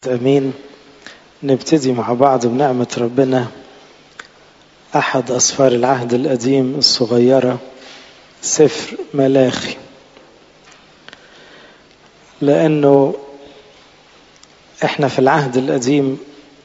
أمين. نبتدي مع بعض بنعمة ربنا أحد أسفار العهد القديم الصغيرة، سفر ملاخي، لأنه إحنا في العهد القديم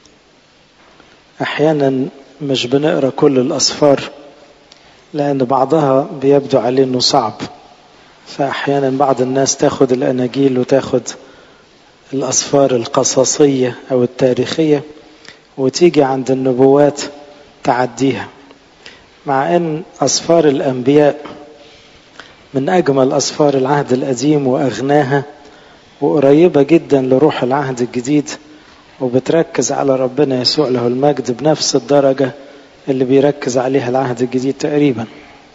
أحيانا مش بنقرأ كل الأسفار لأن بعضها بيبدو عليه أنه صعب، فأحيانا بعض الناس تاخد الأناجيل وتاخد الأسفار القصصية أو التاريخية وتيجي عند النبوات تعديها، مع أن أسفار الأنبياء من أجمل أسفار العهد القديم وأغناها وقريبة جدا لروح العهد الجديد، وبتركز على ربنا يسوع له المجد بنفس الدرجة اللي بيركز عليها العهد الجديد تقريبا.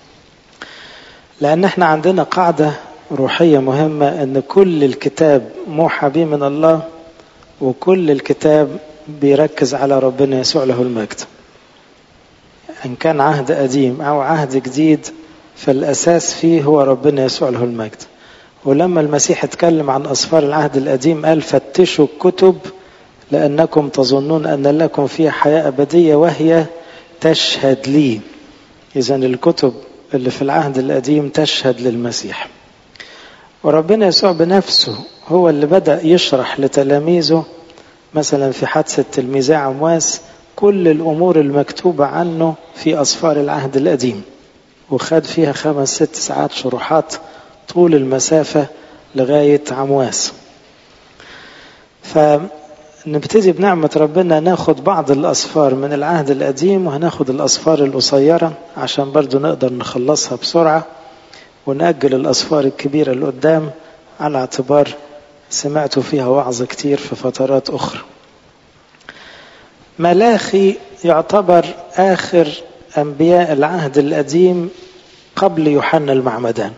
لأن احنا عندنا قاعدة روحية مهمة، أن كل الكتاب موحى به من الله، وكل الكتاب بيركز على ربنا يسوع له المجد، إن كان عهد قديم أو عهد جديد فالأساس فيه هو ربنا يسوع له المجد. ولما المسيح اتكلم عن أسفار العهد القديم قال فتشوا الكتب لأنكم تظنون أن لكم فيها حياة أبدية وهي تشهد لي. إذن الكتب اللي في العهد القديم تشهد للمسيح، وربنا يسوع بنفسه هو اللي بدأ يشرح لتلاميذه مثلا في حادثة تلميذي عمواس كل الأمور المكتوبة عنه في أسفار العهد القديم، وخد فيها 5-6 ساعات شروحات طول المسافة لغاية عمواس. فنبتدي بنعمة ربنا ناخد بعض الأسفار من العهد القديم، وهناخد الأسفار القصيرة عشان برضو نقدر نخلصها بسرعة، ونأجل الأسفار الكبيرة اللي قدام على اعتبار سمعتوا فيها وعظ كتير في فترات أخرى. ملاخي يعتبر آخر أنبياء العهد القديم قبل يوحنا المعمدان.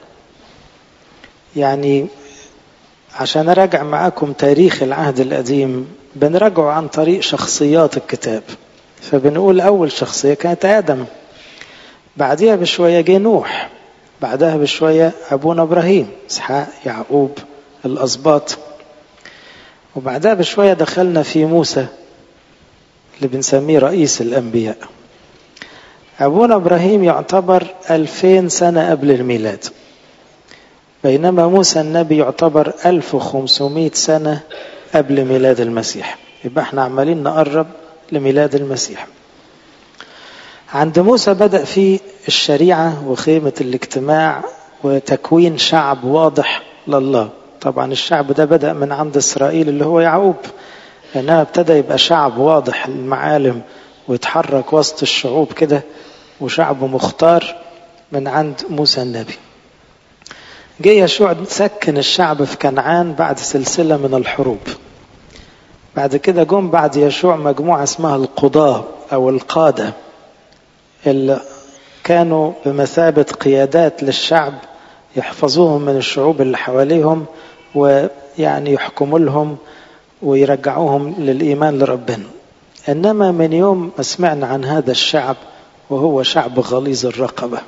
يعني عشان أراجع معاكم تاريخ العهد القديم بنراجعه عن طريق شخصيات الكتاب، فبنقول أول شخصية كانت آدم، بعدها بشوية جه نوح، بعدها بشوية أبونا إبراهيم، إسحاق، يعقوب، الأسباط، وبعدها بشوية دخلنا في موسى اللي بنسميه رئيس الأنبياء. أبونا إبراهيم يعتبر 2000 سنة قبل الميلاد، بينما موسى النبي يعتبر 1500 سنة قبل ميلاد المسيح. يبقى احنا عمالين نقرب لميلاد المسيح. عند موسى بدأ في الشريعة وخيمة الاجتماع وتكوين شعب واضح لله. طبعا الشعب ده بدأ من عند إسرائيل اللي هو يعقوب، لأنها ابتدى يبقى شعب واضح المعالم ويتحرك وسط الشعوب كده، وشعب مختار من عند موسى النبي. جه يشوع سكن الشعب في كنعان بعد سلسلة من الحروب. بعد كده جم بعد يشوع مجموعة اسمها القضاة أو القادة، اللي كانوا بمثابة قيادات للشعب يحفظوهم من الشعوب اللي حواليهم، ويعني يحكموا لهم ويرجعوهم للإيمان لربنا. إنما من يوم ما سمعنا عن هذا الشعب وهو شعب غليظ الرقبة،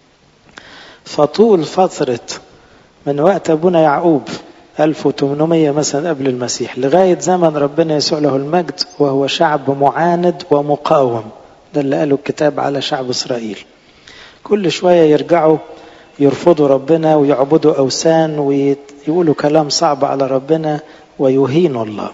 فطول فترة من وقت أبونا يعقوب 1800 مثلا قبل المسيح لغاية زمن ربنا يسوع له المجد وهو شعب معاند ومقاوم. ده اللي قاله الكتاب على شعب إسرائيل. كل شوية يرجعوا يرفضوا ربنا ويعبدوا أوثان ويقولوا كلام صعب على ربنا ويهينوا الله.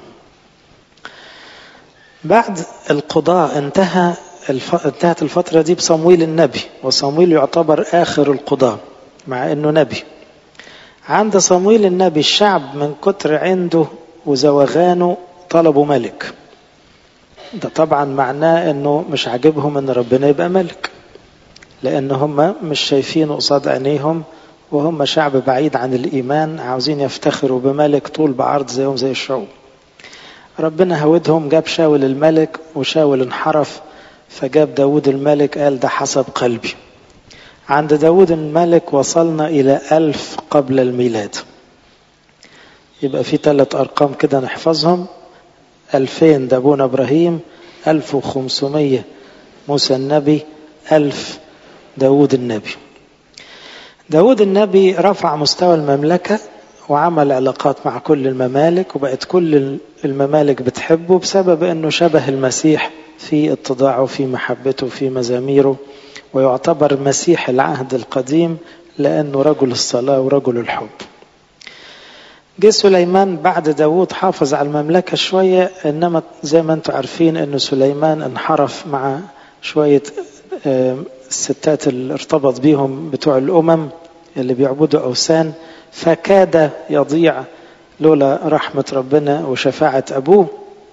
بعد القضاء انتهت الفترة دي بصمويل النبي، وصمويل يعتبر آخر القضاء مع أنه نبي. عند صمويل النبي الشعب من كتر عنده وزوغانه طلبوا ملك. ده طبعا معناه أنه مش عاجبهم أن ربنا يبقى ملك، لأن هم مش شايفين قصاد عينيهم، وهم شعب بعيد عن الإيمان عاوزين يفتخروا بملك طول بعرض زيهم زي الشعوب. ربنا هودهم، جاب شاول الملك، وشاول انحرف فجاب داود الملك، قال ده حسب قلبي. عند داود الملك وصلنا إلى 1000 قبل الميلاد. يبقى في 3 أرقام كده نحفظهم: 2000 ده أبونا إبراهيم، 1500 موسى النبي، 1000 داود النبي. داود النبي رفع مستوى المملكة وعمل علاقات مع كل الممالك، وبقت كل الممالك بتحبه بسبب أنه شبه المسيح في اتضاعه، في محبته، في مزاميره، ويعتبر مسيح العهد القديم لأنه رجل الصلاة ورجل الحب. جه سليمان بعد داود حافظ على المملكة شوية، إنما زي ما انتم عارفين أنه سليمان انحرف مع شوية الستات اللي ارتبط بيهم بتوع الأمم اللي بيعبدوا أوثان، فكاد يضيع لولا رحمة ربنا وشفاعة أبوه.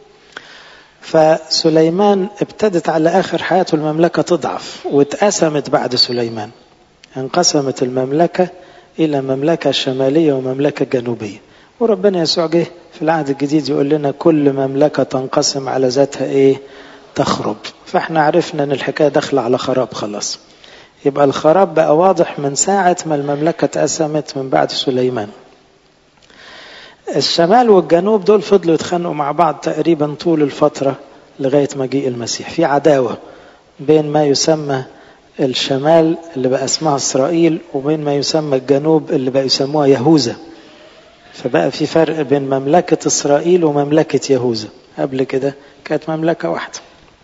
فسليمان ابتدت على آخر حياته المملكة تضعف واتقسمت بعد سليمان، انقسمت المملكة إلى مملكة شمالية ومملكة جنوبية. وربنا يسوع جه في العهد الجديد يقول لنا كل مملكة تنقسم على ذاتها تخرب. فاحنا عرفنا ان الحكاية داخلة على خراب خلاص. يبقى الخراب بقى واضح من ساعة ما المملكة اتقسمت من بعد سليمان. الشمال والجنوب دول فضلوا يتخانقوا مع بعض تقريبا طول الفترة لغاية مجيء المسيح. في عداوة بين ما يسمى الشمال اللي بقى اسمها إسرائيل وبين ما يسمى الجنوب اللي بقى يسموها يهوذا. فبقى في فرق بين مملكة إسرائيل ومملكة يهوذا. قبل كده كانت مملكة واحدة.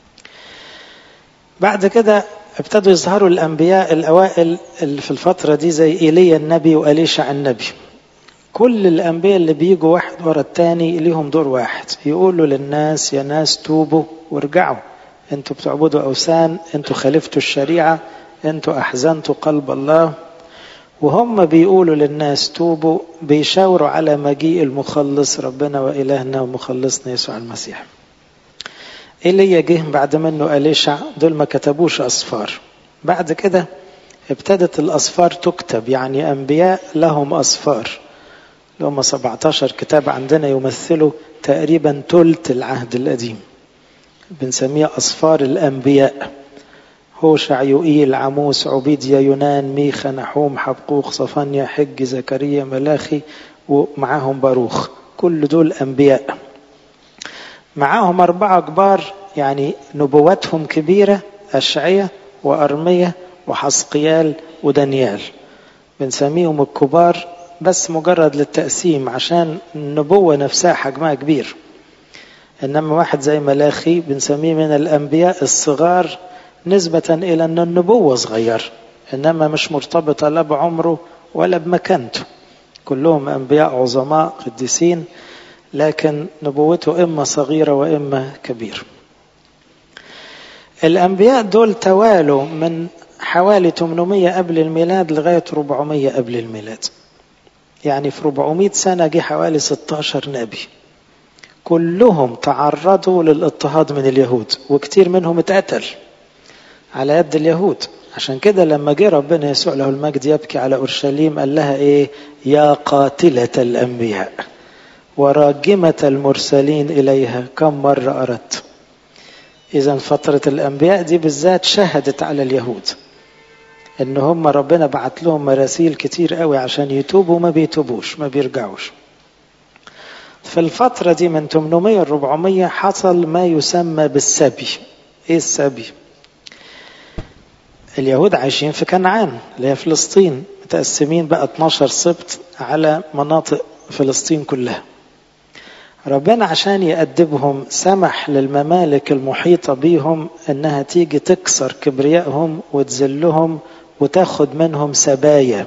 بعد كده ابتدوا يظهروا الأنبياء الأوائل اللي في الفترة دي زي إيليا النبي وأليشع النبي. كل الأنبياء اللي بيجوا واحد ورا التاني ليهم دور واحد، يقولوا للناس يا ناس توبوا وارجعوا، انتوا بتعبدوا أوثان، انتوا خالفتوا الشريعة، انتوا أحزنتوا قلب الله. وهم بيقولوا للناس توبوا بيشاوروا على مجيء المخلص ربنا وإلهنا ومخلصنا يسوع المسيح. إيليا جه بعد منه أليشع، دول ما كتبوش أصفار. بعد كده ابتدت الأصفار تكتب، يعني أنبياء لهم أصفار، لهم 17 كتاب عندنا يمثلوا تقريبا ثلث العهد القديم، بنسميها أصفار الأنبياء. هوشع، يوئيل، عموس، عبيديا، يونان، ميخا، نحوم، حبقوق، صفانيا، حج، زكريا، ملاخي، ومعاهم باروخ. كل دول أنبياء. معاهم 4 كبار يعني نبواتهم كبيرة، أشعية وأرمية وحسقيال ودانيال. بنسميهم الكبار بس مجرد للتقسيم عشان النبوة نفسها حجمها كبير. إنما واحد زي ملاخي بنسميه من الأنبياء الصغار نسبة إلى أن النبوة صغير، إنما مش مرتبطة لا بعمره ولا بمكانته. كلهم أنبياء عظماء قديسين، لكن نبوته إما صغيرة وإما كبير. الأنبياء دول توالوا من حوالي 800 قبل الميلاد لغاية 400 قبل الميلاد. يعني في 400 سنة جه حوالي 16 نبي، كلهم تعرضوا للاضطهاد من اليهود، وكتير منهم اتقتل على يد اليهود. عشان كده لما جه ربنا يسوع له المجد يبكي على أورشليم قال لها يا قاتلة الأنبياء وراجمة المرسلين إليها كم مرة أردت. إذن فترة الأنبياء دي بالذات شهدت على اليهود إن هم ربنا بعت لهم مراسيل كتير قوي عشان يتوبوا، ما بيتوبوش، ما بيرجعوش. في الفترة دي من 800 ل 400 حصل ما يسمى بالسبي. السبي؟ اليهود عايشين في كنعان اللي هي فلسطين، متقسمين بقى 12 سبط على مناطق فلسطين كلها. ربنا عشان يأدبهم سمح للممالك المحيطة بيهم انها تيجي تكسر كبريائهم وتذلهم وتاخد منهم سبايا.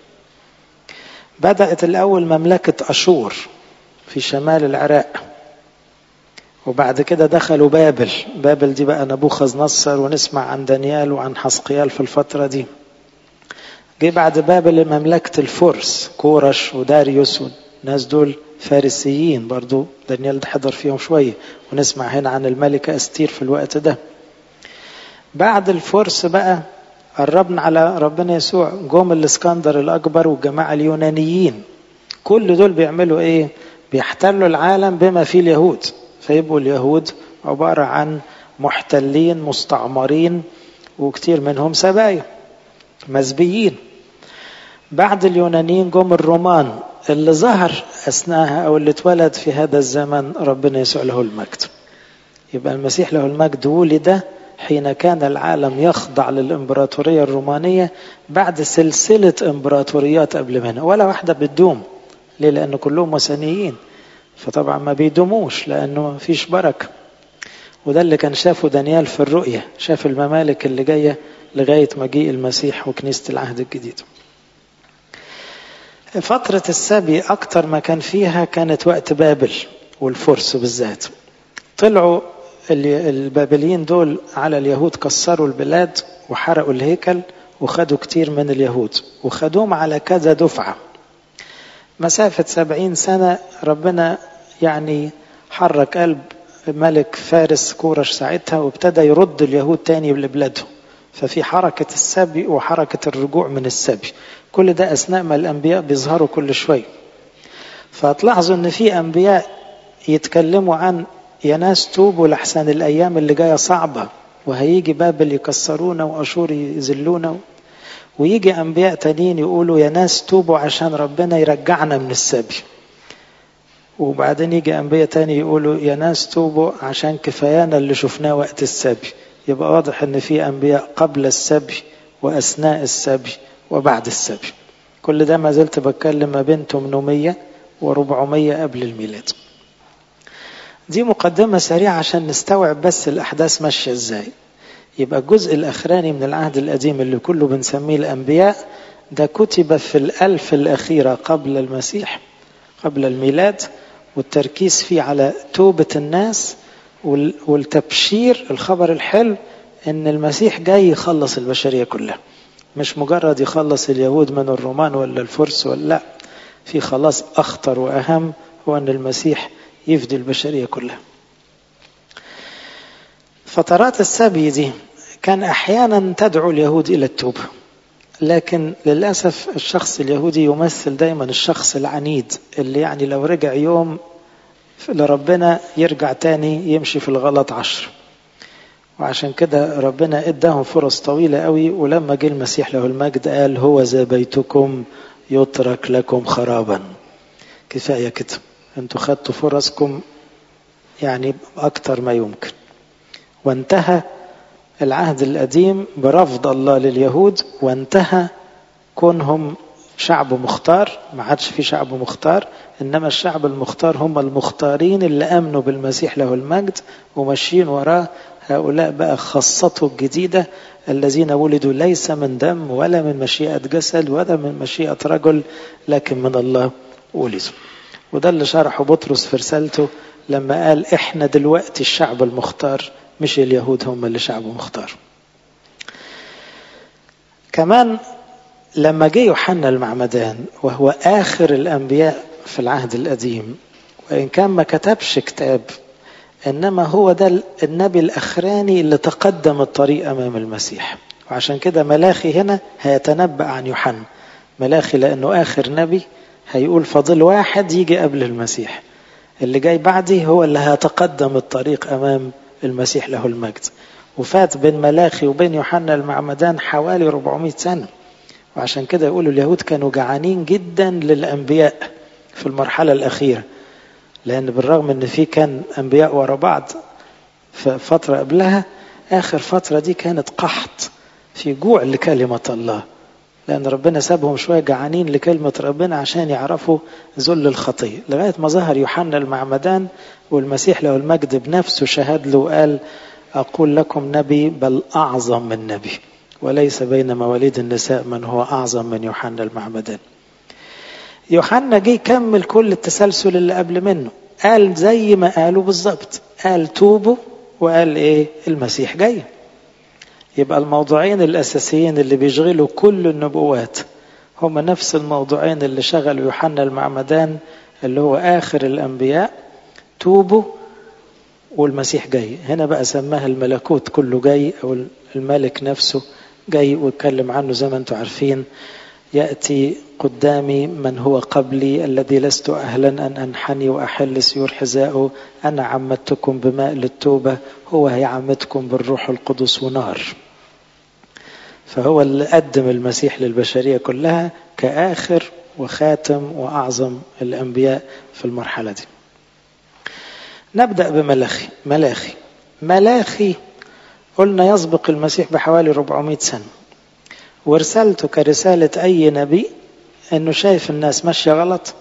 بدأت الأول مملكة أشور في شمال العراق، وبعد كده دخلوا بابل. بابل دي بقى نبوخذ نصر، ونسمع عن دانيال وعن حسقيال في الفترة دي. جه بعد بابل مملكة الفرس، كورش وداريوس، والناس دول فارسيين برضو، دانيال ده حضر فيهم شوية، ونسمع هنا عن الملكة أستير في الوقت ده. بعد الفرس بقى قربنا على ربنا يسوع، جم الاسكندر الأكبر والجماعة اليونانيين. كل دول بيعملوا بيحتلوا العالم بما فيه اليهود، فيبقوا اليهود عبارة عن محتلين مستعمرين، وكتير منهم سبايا مزبيين. بعد اليونانيين جم الرومان اللي ظهر أثناءها أو اللي اتولد في هذا الزمن ربنا يسوع له المجد. يبقى المسيح له المجد ولد حين كان العالم يخضع للإمبراطورية الرومانية بعد سلسلة إمبراطوريات قبل منها، ولا واحدة بتدوم. ليه؟ لأن كلهم وثنيين، فطبعا ما بيدوموش لأنه ما فيش بركة. وده اللي كان شافه دانيال في الرؤية، شاف الممالك اللي جاية لغاية مجيء المسيح وكنيسة العهد الجديد. فترة السبي أكتر ما كان فيها كانت وقت بابل والفرس بالذات. طلعوا البابليين دول على اليهود، كسروا البلاد وحرقوا الهيكل وخدوا كتير من اليهود وخدوهم على كذا دفعة. مسافة 70 سنة ربنا يعني حرك قلب ملك فارس كورش ساعتها وابتدى يرد اليهود تاني لبلادهم. ففي حركة السبي وحركة الرجوع من السبي، كل ده أثناء ما الأنبياء بيظهروا كل شوي. فهتلاحظوا أن في أنبياء يتكلموا عن يا ناس توبوا لحسن الأيام اللي جاية صعبة وهيجي بابل يكسرونا وأشور يذلونا، ويجي أنبياء تانيين يقولوا يا ناس توبوا عشان ربنا يرجعنا من السبي. وبعدين يجي أنبياء تاني يقولوا يا ناس توبوا عشان كفايانا اللي شفناه وقت السبي. يبقى واضح أن في أنبياء قبل السبي وأثناء السبي وبعد السبي. كل ده ما زلت بتكلم ما بين 800 و400 قبل الميلاد. دي مقدمة سريعة عشان نستوعب بس الأحداث ماشية إزاي. يبقى الجزء الأخراني من العهد القديم اللي كله بنسميه الأنبياء ده كتب في 1000 الأخيرة قبل المسيح، قبل الميلاد، والتركيز فيه على توبة الناس والتبشير، الخبر الحلو إن المسيح جاي يخلص البشرية كلها، مش مجرد يخلص اليهود من الرومان ولا الفرس ولا لا، في خلاص أخطر وأهم هو أن المسيح يفدي البشرية كلها. فترات السبي دي كان أحيانا تدعو اليهود إلى التوبة، لكن للأسف الشخص اليهودي يمثل دايما الشخص العنيد اللي يعني لو رجع يوم لربنا يرجع تاني يمشي في الغلط 10. وعشان كده ربنا اداهم فرص طويلة قوي، ولما جه المسيح له المجد قال هو ذا بيتكم يترك لكم خرابا. كفاية كده، انتوا خدتوا فرصكم يعني أكتر ما يمكن. وانتهى العهد القديم برفض الله لليهود، وانتهى كونهم شعب مختار. ما عادش في شعب مختار، إنما الشعب المختار هم المختارين اللي آمنوا بالمسيح له المجد وماشيين وراه. هؤلاء بقى خاصته الجديدة الذين ولدوا ليس من دم ولا من مشيئة جسد ولا من مشيئة رجل لكن من الله ولدوا. وده اللي شرحه بطرس في رسالته لما قال إحنا دلوقتي الشعب المختار، مش اليهود هم اللي شعب مختار. كمان لما جه يوحنا المعمدان وهو آخر الأنبياء في العهد القديم، وإن كان ما كتبش كتاب، إنما هو ده النبي الأخراني اللي تقدم الطريق أمام المسيح. وعشان كده ملاخي هنا هيتنبأ عن يوحنا. ملاخي لأنه آخر نبي هيقول فضل واحد يجي قبل المسيح، اللي جاي بعدي هو اللي هيتقدم الطريق أمام المسيح له المجد. وفات بين ملاخي وبين يوحنا المعمدان حوالي 400 سنة. وعشان كده يقولوا اليهود كانوا جعانين جدا للأنبياء في المرحلة الأخيرة، لأن بالرغم أن في كان أنبياء ورا بعض في فترة قبلها، آخر فترة دي كانت قحط في جوع لكلمة الله، لأن ربنا سابهم شوية جعانين لكلمة ربنا عشان يعرفوا ذل الخطية، لغاية ما ظهر يوحنا المعمدان والمسيح له المجد بنفسه شهد له وقال أقول لكم نبي بل أعظم من نبي، وليس بين مواليد النساء من هو أعظم من يوحنا المعمدان. يوحنا جه يكمل كل التسلسل اللي قبل منه، قال زي ما قالوا بالضبط، قال توبوا وقال إيه؟ المسيح جاي. يبقى الموضوعين الأساسيين اللي بيشغلوا كل النبوات هم نفس الموضوعين اللي شغلوا يوحنا المعمدان، اللي هو آخر الأنبياء، توبوا والمسيح جاي. هنا بقى سماها الملكوت كله جاي، أو الملك نفسه جاي، ويتكلم عنه زي ما انتم عارفين: يأتي قدامي من هو قبلي الذي لست أهلا أن أنحني وأحل سيور حذائه، أنا عمدتكم بماء للتوبة، هو هيعمدكم بالروح القدس ونار. فهو اللي قدم المسيح للبشرية كلها كآخر وخاتم وأعظم الأنبياء في المرحلة دي. نبدأ بملاخي. ملاخي قلنا يسبق المسيح بحوالي 400 سنة، ورسالته كرسالة أي نبي أنه شايف الناس ماشية غلط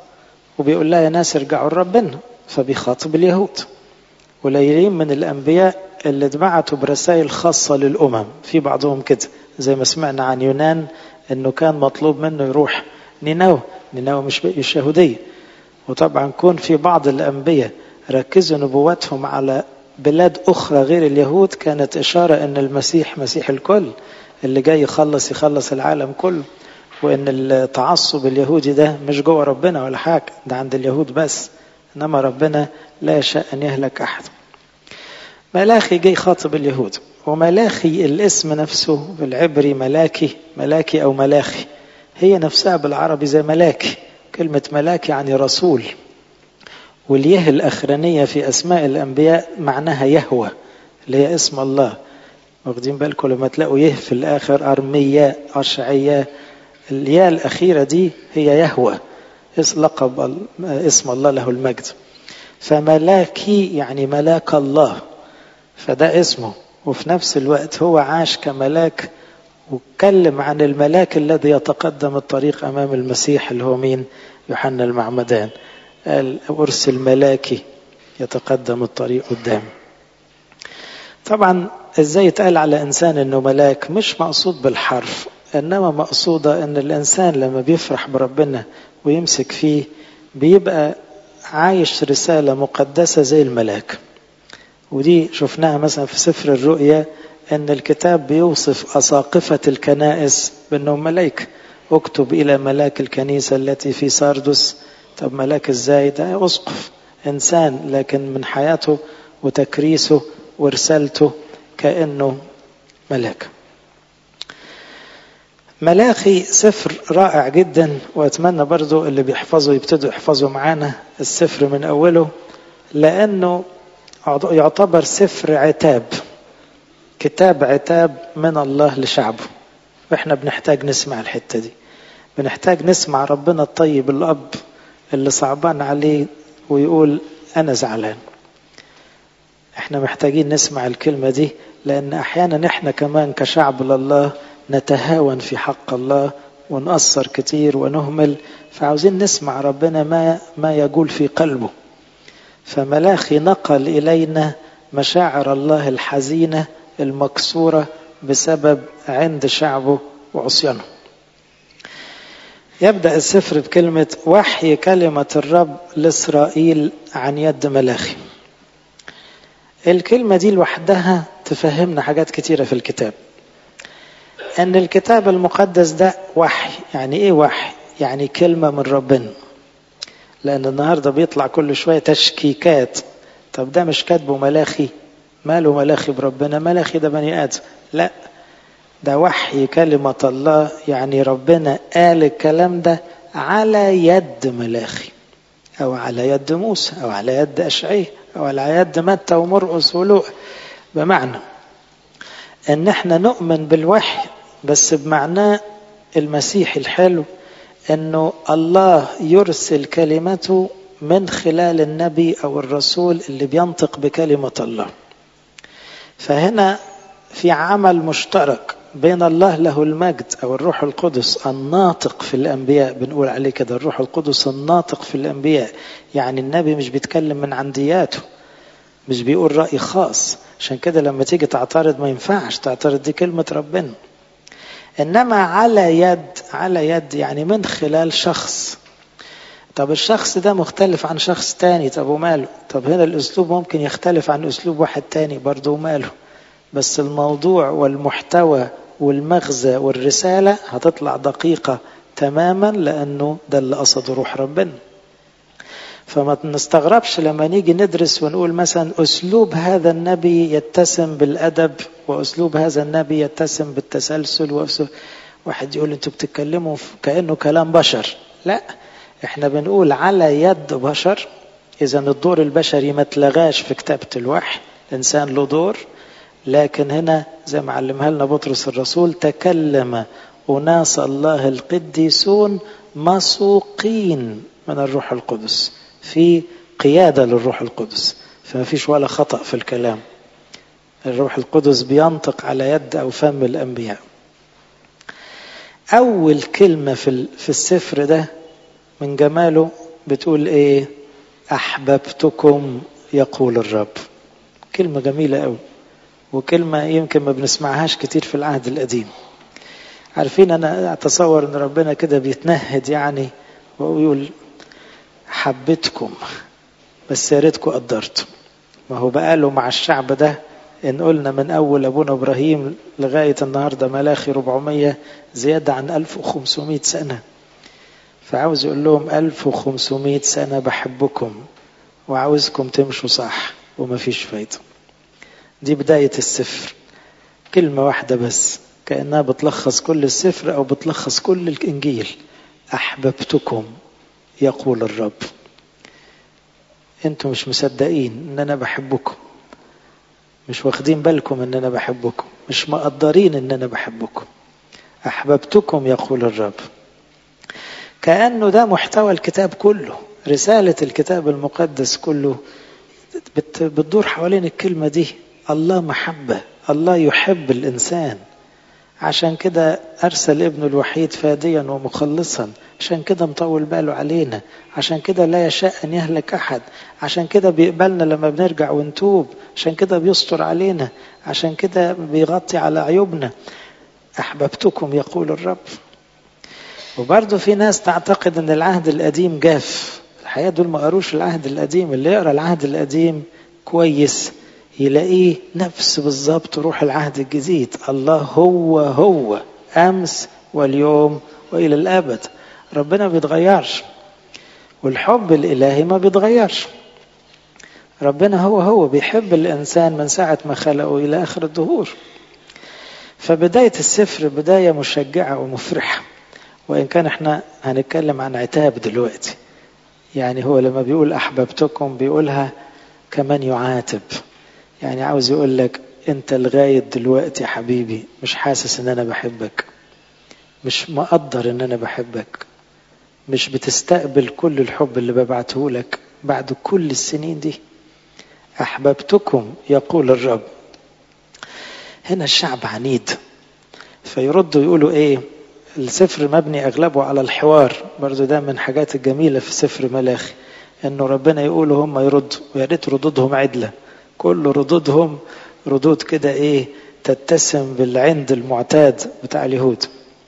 وبيقول لها يا ناس ارجعوا لربنا، فبيخاطب اليهود. قليلين من الأنبياء اللي اتبعتوا برسائل خاصة للأمم، في بعضهم كده زي ما سمعنا عن يونان انه كان مطلوب منه يروح نينوى مش يهودية. وطبعا كون في بعض الأنبياء ركزوا نبواتهم على بلاد أخرى غير اليهود كانت إشارة أن المسيح مسيح الكل، اللي جاي يخلص العالم كله، وأن التعصب اليهودي ده مش جوه ربنا ولا حاجة، ده عند اليهود بس، إنما ربنا لا يشاء أن يهلك أحد. ملاخي جاي خاطب اليهود، وملاخي الاسم نفسه بالعبري ملاكي أو ملاخي، هي نفسها بالعربي زي ملاكي. كلمة ملاكي يعني رسول، واليه الأخرانية في أسماء الأنبياء معناها يهوى اللي هي اسم الله. واخدين بالكم لما تلاقوا يه في الآخر أرمية أشعية، الياء الأخيرة دي هي يهوى، لقب اسم الله له المجد. فملاكي يعني ملاك الله، فده اسمه، وفي نفس الوقت هو عاش كملاك واتكلم عن الملاك الذي يتقدم الطريق أمام المسيح اللي هو مين؟ يوحنا المعمدان. قال أرسل ملاكي يتقدم الطريق قدام. طبعا ازاي يتقال على إنسان أنه ملاك؟ مش مقصود بالحرف، إنما مقصودة أن الإنسان لما بيفرح بربنا ويمسك فيه بيبقى عايش رسالة مقدسة زي الملاك. ودي شفناها مثلا في سفر الرؤيا، أن الكتاب بيوصف أساقفة الكنائس بأنهم ملاك. اكتب إلى ملاك الكنيسة التي في ساردس. طب ملاك ازاي؟ ده أسقف إنسان، لكن من حياته وتكريسه ورسالته كأنه ملاك. ملاخي سفر رائع جدا، وأتمنى برضو اللي بيحفظوا يبتدوا يحفظوا معانا السفر من أوله، لأنه يعتبر سفر عتاب، كتاب عتاب من الله لشعبه. وإحنا بنحتاج نسمع الحتة دي، بنحتاج نسمع ربنا الطيب الأب اللي صعبان عليه ويقول أنا زعلان. إحنا محتاجين نسمع الكلمة دي، لأن أحيانا إحنا كمان كشعب لله نتهاون في حق الله ونقصر كتير ونهمل، فعاوزين نسمع ربنا ما يقول في قلبه. فملاخي نقل إلينا مشاعر الله الحزينة المكسورة بسبب عند شعبه وعصيانه. يبدأ السفر بكلمة وحي كلمة الرب لإسرائيل عن يد ملاخي. الكلمة دي لوحدها تفهمنا حاجات كتيرة في الكتاب. أن الكتاب المقدس ده وحي. يعني إيه وحي؟ يعني كلمة من ربنا. لأن النهاردة بيطلع كل شوية تشكيكات، طب ده مش كاتبه ملاخي؟ ماله ملاخي بربنا؟ ملاخي ده بني آدم. لا، ده وحي كلمة الله، يعني ربنا قال الكلام ده على يد ملاخي، أو على يد موسى، أو على يد أشعياء، أو على يد متى ومرقس ولوقا. بمعنى أن احنا نؤمن بالوحي بس بمعناه المسيح الحلو، أنه الله يرسل كلمته من خلال النبي أو الرسول اللي بينطق بكلمة الله. فهنا في عمل مشترك بين الله له المجد أو الروح القدس الناطق في الأنبياء، بنقول عليه كده الروح القدس الناطق في الأنبياء. يعني النبي مش بيتكلم من عندياته، مش بيقول رأي خاص، عشان كده لما تيجي تعترض ما ينفعش تعترض، دي كلمة ربنا. إنما على يد يعني من خلال شخص. طب الشخص ده مختلف عن شخص تاني، طب وماله؟ طب هنا الأسلوب ممكن يختلف عن أسلوب واحد تاني برضه، وماله؟ بس الموضوع والمحتوى والمغزى والرسالة هتطلع دقيقة تماما، لأنه ده اللي قصده روح ربنا. فما نستغربش لما نيجي ندرس ونقول مثلا أسلوب هذا النبي يتسم بالأدب، وأسلوب هذا النبي يتسم بالتسلسل. واحد يقول أنتوا بتتكلموا كأنه كلام بشر. لا، احنا بنقول على يد بشر. إذا الدور البشري ما تلغاش في كتابة الوحي، الإنسان له دور، لكن هنا زي ما علمها لنا بطرس الرسول تكلم أناس الله القديسون مسوقين من الروح القدس، في قيادة للروح القدس، فما فيش ولا خطأ في الكلام. الروح القدس بينطق على يد أو فم الأنبياء. أول كلمة في السفر ده من جماله بتقول ايه؟ أحببتكم يقول الرب. كلمة جميلة قوي، وكلمة يمكن ما بنسمعهاش كتير في العهد القديم. عارفين أنا أتصور أن ربنا كده بيتنهد يعني ويقول حبيتكم، بس يا ريتكم قدرتم. ما هو بقاله مع الشعب ده إن قلنا من أول أبونا إبراهيم لغاية النهاردة ملاخي 400، زيادة عن 1500 سنة. فعاوز يقول لهم 1500 سنة بحبكم وعاوزكم تمشوا صح وما فيش فايدة. دي بداية السفر، كلمة واحدة بس كأنها بتلخص كل السفر أو بتلخص كل الإنجيل. أحببتكم يقول الرب. أنتم مش مصدقين أن أنا بحبكم، مش واخدين بالكم أن أنا بحبكم، مش مقدرين أن أنا بحبكم. أحببتكم يقول الرب. كأنه ده محتوى الكتاب كله، رسالة الكتاب المقدس كله بتدور حوالين الكلمة دي. الله محبة، الله يحب الإنسان، عشان كده أرسل ابنه الوحيد فاديا ومخلصا، عشان كده مطول باله علينا، عشان كده لا يشاء أن يهلك أحد، عشان كده بيقبلنا لما بنرجع ونتوب، عشان كده بيستر علينا، عشان كده بيغطي على عيوبنا. أحببتكم يقول الرب. وبرضه في ناس تعتقد أن العهد القديم جاف. الحقيقة دول ما قروش العهد القديم. اللي يقرأ العهد القديم كويس يلاقيه نفس بالضبط روح العهد الجديد. الله هو أمس واليوم وإلى الأبد. ربنا بيتغيرش، والحب الإلهي ما بيتغيرش. ربنا هو بيحب الإنسان من ساعة ما خلقه إلى آخر الدهور. فبداية السفر بداية مشجعة ومفرحة، وإن كان احنا هنتكلم عن عتاب دلوقتي. يعني هو لما بيقول أحببتكم بيقولها كمان يعاتب، يعني عاوز يقول لك انت لغاية دلوقتي حبيبي مش حاسس ان انا بحبك، مش مقدر ان انا بحبك، مش بتستقبل كل الحب اللي ببعته لك بعد كل السنين دي. أحببتكم يقول الرب. هنا الشعب عنيد، فيردوا يقولوا ايه؟ السفر مبني اغلبه على الحوار، برضو ده من حاجات الجميلة في سفر ملاخي، انه ربنا يقولوا هم يردوا، ويا ريت ردودهم عدلة. كل ردودهم ردود كده ايه؟ تتسم بالعند المعتاد بتاع اليهود.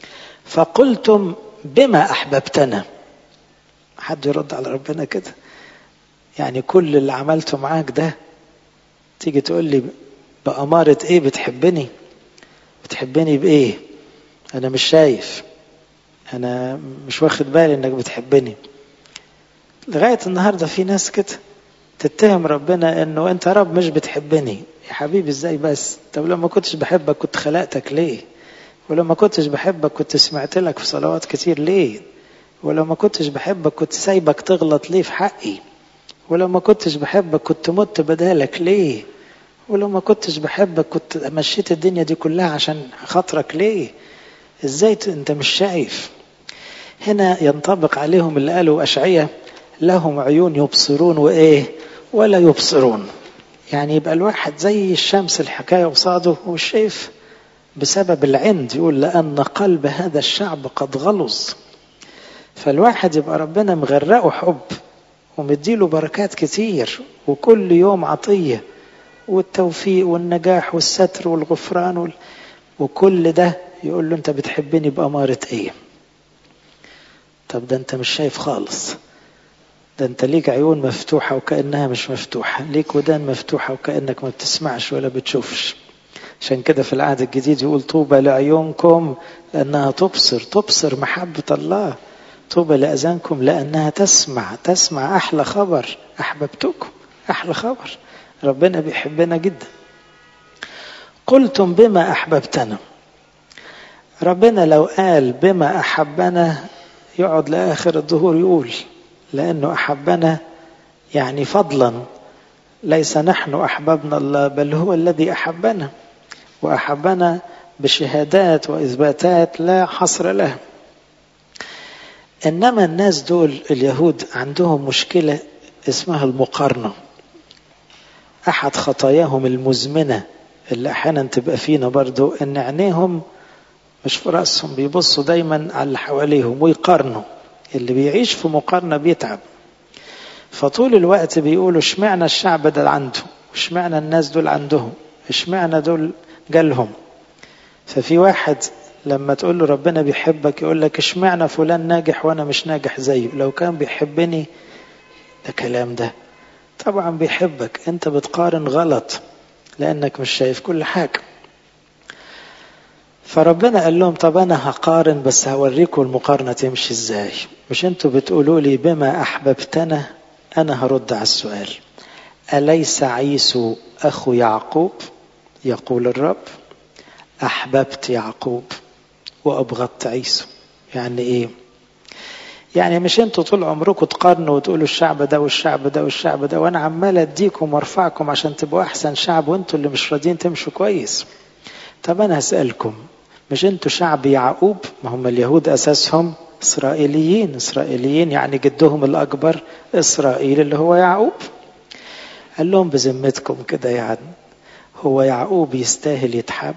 فقلتم بما أحببتنا. حد يرد على ربنا كده؟ يعني كل اللي عملته معاك ده تيجي تقول لي بأمارة ايه بتحبني؟ بتحبني بإيه؟ أنا مش شايف، أنا مش واخد بالي إنك بتحبني. لغاية النهاردة في ناس كده تتهم ربنا إنه أنت يا رب مش بتحبني. يا حبيبي إزاي بس؟ طب لما كنتش بحبك كنت خلقتك ليه؟ ولما كنتش بحبك كنت سمعت لك في صلوات كتير ليه؟ ولما كنتش بحبك كنت سايبك تغلط ليه في حقي؟ ولما كنتش بحبك كنت مت بدالك ليه؟ ولما كنتش بحبك كنت مشيت الدنيا دي كلها عشان خاطرك ليه؟ ازاي انت مش شايف؟ هنا ينطبق عليهم اللي قالوا أشعية: لهم عيون يبصرون وإيه ولا يبصرون. يعني يبقى الواحد زي الشمس الحكاية قصاده ومش شايف بسبب العند. يقول لأن قلب هذا الشعب قد غلظ. فالواحد يبقى ربنا مغرقه حب ومديله بركات كتير وكل يوم عطية والتوفيق والنجاح والستر والغفران وكل ده، يقول له أنت بتحبني بأمارة إيه؟ طب ده أنت مش شايف خالص، ده أنت ليك عيون مفتوحة وكأنها مش مفتوحة، ليك ودان مفتوحة وكأنك ما بتسمعش ولا بتشوفش. عشان كده في العهد الجديد يقول طوبى لعيونكم لأنها تبصر محبة الله، طوبى لأذانكم لأنها تسمع أحلى خبر. أحببتكم أحلى خبر، ربنا بيحبنا جدا. قلتم بما أحببتنا. ربنا لو قال بما أحبنا يقعد لآخر الظهور يقول، لأنه أحبنا يعني فضلا، ليس نحن أحببنا الله بل هو الذي أحبنا، وأحبنا بشهادات وإثباتات لا حصر لها. إنما الناس دول اليهود عندهم مشكلة اسمها المقارنة. أحد خطاياهم المزمنة اللي أحيانا تبقى فينا برضو إن عينيهم مش في رأسهم، بيبصوا دايما على اللي حواليهم ويقارنوا. اللي بيعيش في مقارنة بيتعب. فطول الوقت بيقولوا اشمعنى الشعب ده عنده، اشمعنى الناس دول عندهم، اشمعنى دول جالهم. ففي واحد لما تقول له ربنا بيحبك يقول لك اشمعنى فلان ناجح وانا مش ناجح زيه، لو كان بيحبني. ده كلام ده. طبعا بيحبك، انت بتقارن غلط لانك مش شايف كل حاجة. فربنا قال لهم طب انا هقارن، بس هوريكم المقارنة تمشي ازاي. مش انتوا بتقولوا لي بما احببتنا، انا هرد على السؤال. أليس عيسو اخو يعقوب؟ يقول الرب احببت يعقوب وابغضت عيسو. يعني ايه؟ يعني مش انتوا طول عمركم تقارنوا وتقولوا الشعب ده والشعب ده والشعب ده، وانا عمال اديكم وارفعكم عشان تبقوا احسن شعب، وانتوا اللي مش راضيين تمشوا كويس. طب انا هسألكم، مش انتوا شعب يعقوب؟ ما هم اليهود اساسهم اسرائيليين يعني جدهم الاكبر اسرائيل اللي هو يعقوب. قال لهم بذمتكم كده يعني هو يعقوب يستاهل يتحب؟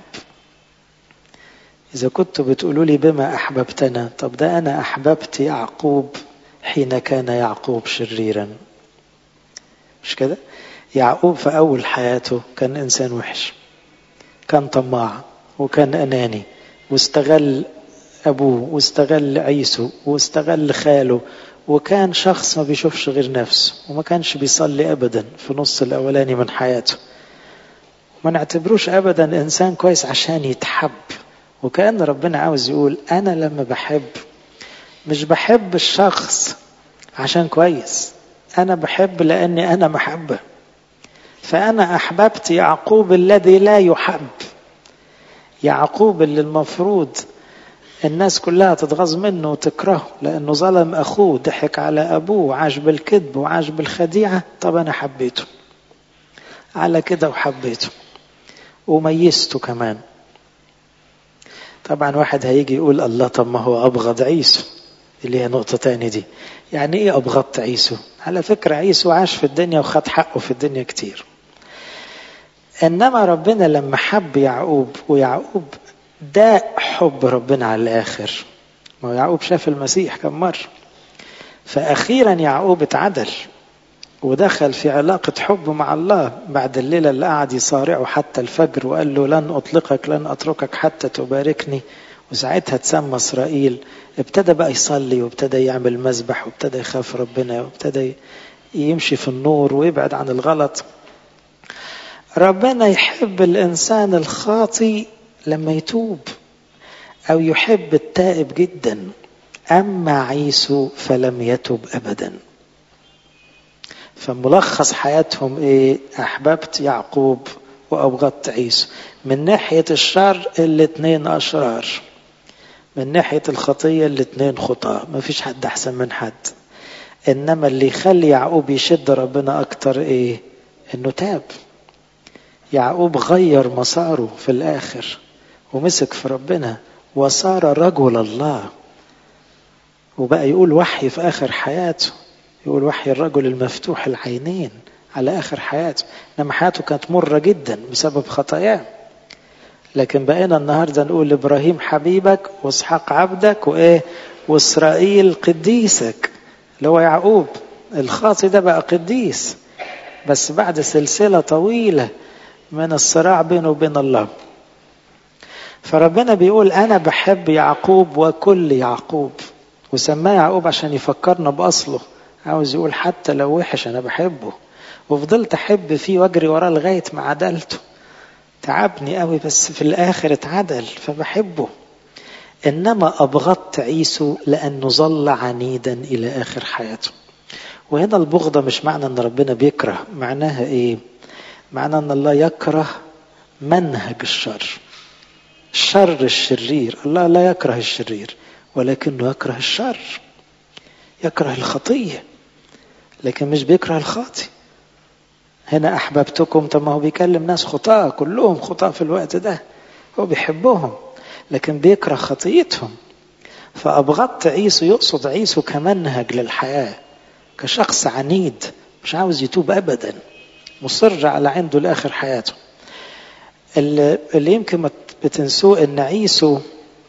إذا كنتوا بتقولوا لي بما أحببتنا، طب ده أنا أحببت يعقوب حين كان يعقوب شريرا. مش كده؟ يعقوب في أول حياته كان إنسان وحش، كان طماع وكان أناني واستغل أبوه واستغل عيسو واستغل خاله، وكان شخص ما بيشوفش غير نفسه، وما كانش بيصلي أبدا في نص الأولاني من حياته. ما نعتبروش أبدا إنسان كويس عشان يتحب. وكأن ربنا عاوز يقول أنا لما بحب مش بحب الشخص عشان كويس، أنا بحب لأني أنا محبة. فأنا أحببت يعقوب الذي لا يحب، يعقوب اللي المفروض الناس كلها تتغاظ منه وتكرهه لأنه ظلم أخوه، ضحك على أبوه وعاش بالكذب وعاش بالخديعة. طب أنا حبيته على كده وحبيته وميزته كمان. طبعا واحد هيجي يقول الله طب ما هو أبغض عيسو، اللي هي نقطة تاني دي. يعني إيه أبغضت عيسو؟ على فكرة عيسو عاش في الدنيا وخد حقه في الدنيا كتير، إنما ربنا لما حب يعقوب، ويعقوب ده حب ربنا على الآخر. ما هو يعقوب شاف المسيح كم مرة، فأخيرا يعقوب اتعدل ودخل في علاقة حب مع الله بعد الليلة اللي قعد يصارعه حتى الفجر وقال له لن أطلقك لن أتركك حتى تباركني، وساعتها تسمى إسرائيل. ابتدى بقى يصلي وابتدى يعمل مذبح وابتدى يخاف ربنا وابتدى يمشي في النور ويبعد عن الغلط. ربنا يحب الإنسان الخاطي لما يتوب، أو يحب التائب جدا. أما عيسو فلم يتب أبدا. فملخص حياتهم إيه؟ أحببت يعقوب وأبغضت عيسو. من ناحية الشر الاتنين أشرار، من ناحية الخطية الاتنين خطاة، ما فيش حد أحسن من حد. إنما اللي يخلي يعقوب يشد ربنا أكتر إيه؟ إنه تاب. يعقوب غير مساره في الآخر ومسك في ربنا وصار رجل الله، وبقى يقول وحي في آخر حياته، يقول وحي الرجل المفتوح العينين على آخر حياته. إنما حياته كانت مرة جدا بسبب خطاياه. لكن بقينا النهاردة نقول إبراهيم حبيبك وإسحاق عبدك وإيه وإسرائيل قديسك، اللي هو يعقوب الخاطي ده بقى قديس، بس بعد سلسلة طويلة من الصراع بينه وبين الله. فربنا بيقول أنا بحب يعقوب وكل يعقوب، وسماه يعقوب عشان يفكرنا بأصله. عاوز يقول حتى لو وحش أنا بحبه، وفضلت أحب فيه واجري وراه لغاية ما عدلته. تعبني قوي بس في الآخر اتعدل فبحبه. إنما أبغضت عيسو لأنه ظل عنيدا إلى آخر حياته. وهنا البغضة مش معنى أن ربنا بيكره، معناها إيه؟ معنى أن الله يكره منهج الشر، الشر الشرير. الله لا يكره الشرير ولكنه يكره الشر، يكره الخطية، لكن مش بيكره الخاطئ. هنا أحببتكم، طب ما هو بيكلم ناس خطاة، كلهم خطاة في الوقت ده، هو بيحبهم لكن بيكره خطيتهم. فأبغضت عيسو يقصد عيسو كمنهج للحياة، كشخص عنيد مش عاوز يتوب أبدا، مصر على عنده لآخر حياته. اللي يمكن بتنسوه إن عيسو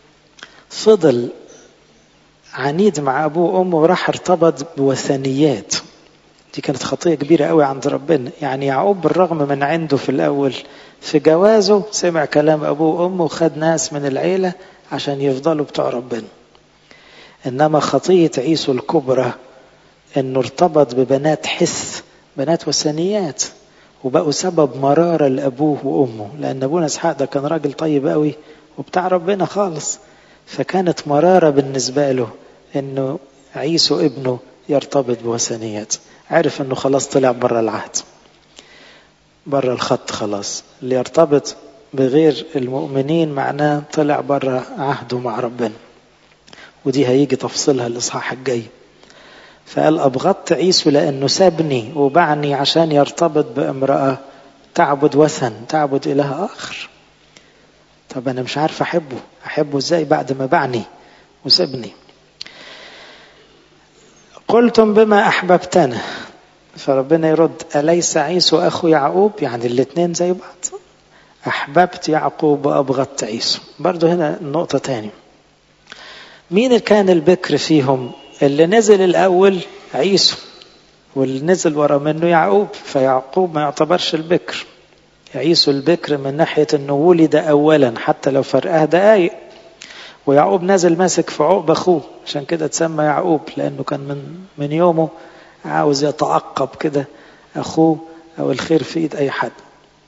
فضل عنيد مع أبوه وأمه وراح ارتبط بوثنيات. دي كانت خطية كبيرة قوي عند ربنا. يعني يعقوب بالرغم من عنده في الأول في جوازه سمع كلام أبوه وأمه وخد ناس من العيلة عشان يفضلوا بتوع ربنا. إنما خطية عيسو الكبرى إنه ارتبط ببنات حث، بنات وثنيات، وبقوا سبب مرارة لأبوه وأمه، لأن أبونا إسحاق ده كان راجل طيب قوي وبتاع ربنا خالص. فكانت مرارة بالنسبة له إنه عيسو ابنه يرتبط بوثنيات. عرف إنه خلاص طلع برا العهد، برا الخط خلاص. اللي يرتبط بغير المؤمنين معناه طلع برا عهده مع ربنا، ودي هيجي تفصيلها الإصحاح الجاي. فقال أبغضت عيسو لأنه سابني وبعني عشان يرتبط بامرأة تعبد وثن، تعبد إله آخر. طب أنا مش عارف أحبه إزاي بعد ما بعني وسابني. قلتم بما أحببتنا، فربنا يرد أليس عيسو أخو يعقوب؟ يعني الاثنين زي بعض. أحببت يعقوب وأبغضت عيسو. برضو هنا النقطة تاني، مين كان البكر فيهم؟ اللي نزل الأول عيسو، واللي نزل ورا منه يعقوب. فيعقوب ما يعتبرش البكر، عيسو البكر من ناحية أنه ولد أولا حتى لو فرقها دقايق. ويعقوب نزل ماسك في عقب أخوه، عشان كده تسمى يعقوب، لأنه كان من يومه عاوز يتعقب كده أخوه أو الخير في إيد أي حد.